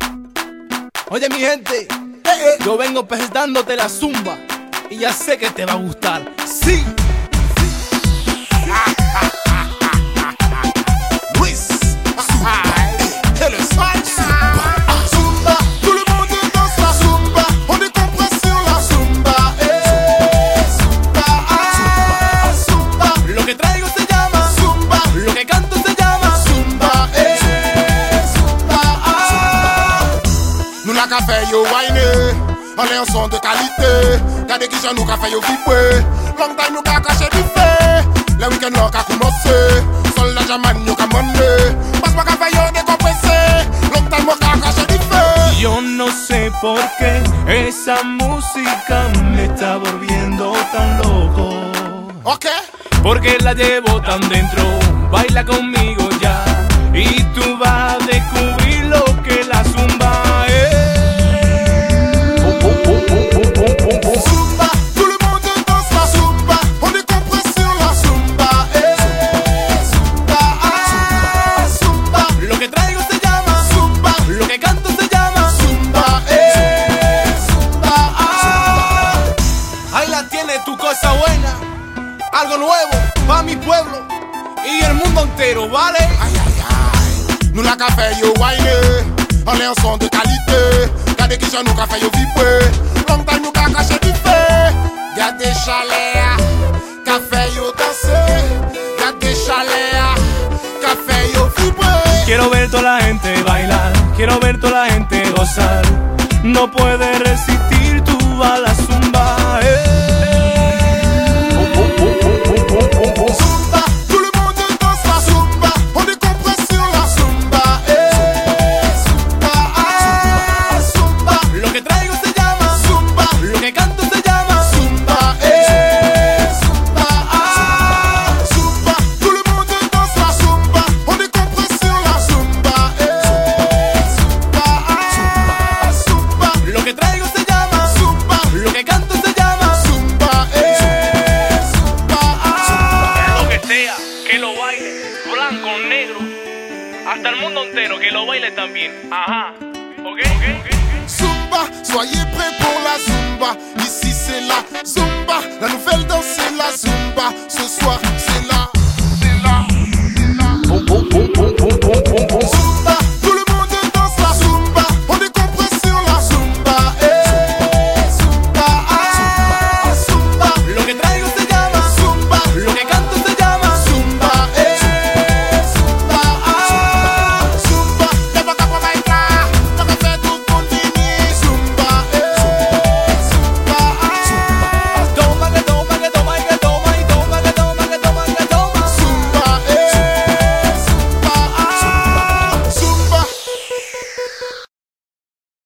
Oye mi gente, yo vengo presentándote la zumba y ya sé que te va a gustar. Sí. Luis, elle est sale. Zumba, tout le monde danse la zumba. On est compris sur la zumba. Zumba, zumba. Lo que traigo se llama Zumba, lo que canto se llama zumba, zumba. Nous la café yo wine, on est un son de qualité. Gardez qui j'en nous café yo vibrer. Long time nous ka caché du fait. Le week-end là ka commencé. Sol la jaman yo ka money. Passe pas café yo décompressé. Long time nous ka caché du fait. Yo no sé por qué esa música me está volviendo tan loco. Ok. Porque la llevo tan dentro, baila conmigo ya y tú vas a descubrir lo que la zumba es. Zumba, tout le monde danse la zumba. On est compris sur la zumba. Zumba, zumba. Lo que traigo se llama Zumba, lo que canto se llama zumba, zumba. Ahí la tienes tu cosa buena, algo nuevo pa' mi pueblo y el mundo entero, ¿vale? Aïe aïe aïe. Nous la café yo wine. On est un son de qualité. Gardez qui j'en nous café yo vibrer. Long time nous ka caché du fait. Gardez chaleur. Café yo danser. Gardez chaleur. Café yo vibrer. Quiero ver toda la gente bailar, quiero ver toda la gente gozar. No puedes resistir tú a la zumba. Zumba, tout le monde danse la zumba. On est compris sur la zumba. Zumba, zumba. Lo que traigo se llama Zumba, lo que canto se llama zumba, zumba, zumba. Tout le monde danse la zumba. On est compris sur la zumba. Zumba, zumba. Lo que traigo se llama Zumba, lo que canto se llama zumba, zumba. lo que sea, que lo baile, blanco, negro, hasta el mundo entero, que lo baile también. Ajá, ¿ok? Zumba, soyez prêts pour la zumba. Ici c'est la zumba, la nouvelle danse c'est la zumba. Ce soir c'est la, c'est la, c'est la. Boum boum boum boum boum boum boum boum.